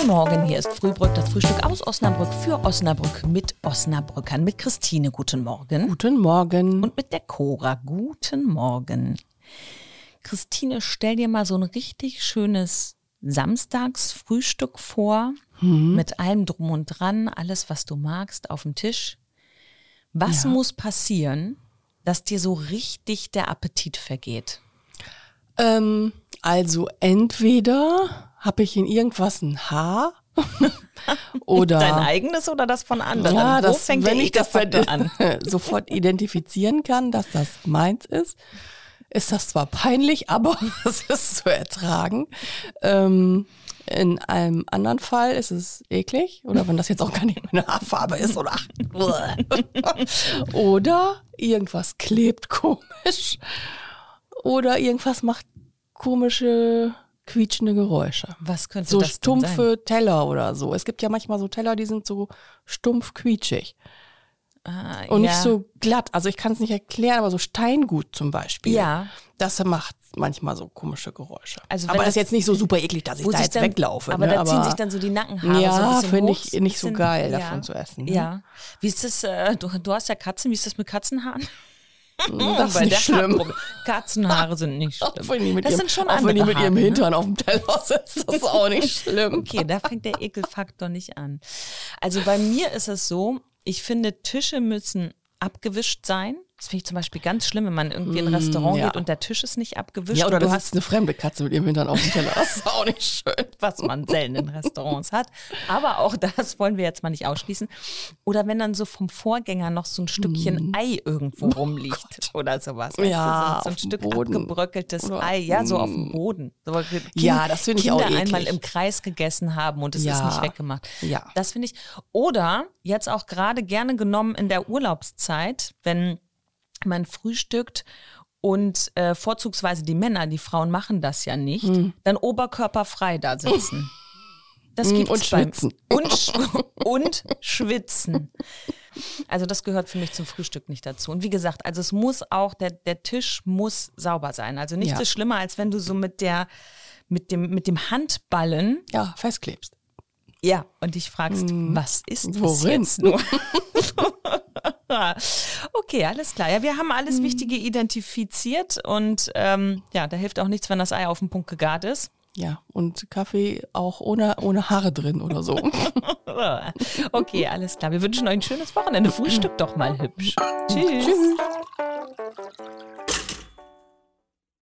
Guten Morgen, hier ist Frühbrück, das Frühstück aus Osnabrück für Osnabrück mit Osnabrückern. Mit Christine, guten Morgen. Guten Morgen. Und mit der Cora, guten Morgen. Christine, stell dir mal so ein richtig schönes Samstagsfrühstück vor, mit allem drum und dran, alles, was du magst, auf dem Tisch. Was muss passieren, dass dir so richtig der Appetit vergeht? Also entweder habe ich in irgendwas ein Haar oder Dein eigenes oder das von anderen? Ja, Wo fängt wenn der ich das Ekelfaktor an? sofort identifizieren kann, dass das meins ist das zwar peinlich, aber es ist zu ertragen. In einem anderen Fall ist es eklig, oder wenn das jetzt auch gar nicht meine Haarfarbe ist, oder irgendwas klebt komisch, oder irgendwas macht komische, quietschende Geräusche. Was könnte So das denn sein? stumpfe Teller oder so. Es gibt ja manchmal so Teller, die sind so stumpf quietschig. Und nicht so glatt. Also ich kann es nicht erklären, aber so Steingut zum Beispiel. Ja. Das macht manchmal so komische Geräusche. Also wenn aber das ist das- jetzt nicht so super eklig, dass ich Wo da sich jetzt dann, weglaufe. aber ne? da ziehen sich dann so die Nackenhaare so ein Ja, bisschen finde hoch, ich nicht so bisschen- geil, ja. davon zu essen. Ne? Ja. Wie ist das, du hast ja Katzen, wie ist das mit Katzenhaaren? Das ist Bei nicht der schlimm. Haarprobe- Katzenhaare sind nicht Auch schlimm. wenn die mit Das ihrem, sind schon auch wenn die andere mit ihrem Haare, Hintern auf dem Teller sitzt, das ist auch nicht schlimm. Okay, da fängt der Ekelfaktor nicht an. Also bei mir ist es so, ich finde, Tische müssen abgewischt sein. Das finde ich zum Beispiel ganz schlimm, wenn man irgendwie in ein Restaurant ja. geht und der Tisch ist nicht abgewischt. Ja, oder und du da hast sitzt eine fremde Katze mit ihrem Hintern auf dem Teller. Das ist auch nicht schön. was man selten in Restaurants hat. Aber auch das wollen wir jetzt mal nicht ausschließen. Oder wenn dann so vom Vorgänger noch so ein Stückchen Ei irgendwo rumliegt oder sowas. Weißt Ja, du? So ein auf dem Stück Boden. abgebröckeltes Oder- Ei, ja, so auf dem Boden. So, Ja, das finde ich auch Kinder eklig. einmal im Kreis gegessen haben und es ist Ja. nicht weggemacht. Ja. Das finde ich. Oder jetzt auch gerade gerne genommen in der Urlaubszeit, wenn man frühstückt und vorzugsweise die Männer, die Frauen machen das ja nicht, dann oberkörperfrei da sitzen. Das gibt's Und schwitzen. Und schwitzen. Also das gehört für mich zum Frühstück nicht dazu. Und wie gesagt, also es muss auch, der Tisch muss sauber sein. Also nichts Ja. ist schlimmer, als wenn du so mit dem Handballen, Ja, festklebst. ja, und dich fragst, was ist das Worin? jetzt nur? Okay, alles klar. Ja, wir haben alles Wichtige identifiziert und ja, da hilft auch nichts, wenn das Ei auf den Punkt gegart ist. Ja, und Kaffee auch ohne Haare drin oder so. Okay, alles klar. Wir wünschen euch ein schönes Wochenende. Frühstück doch mal hübsch. Tschüss. Tschüss.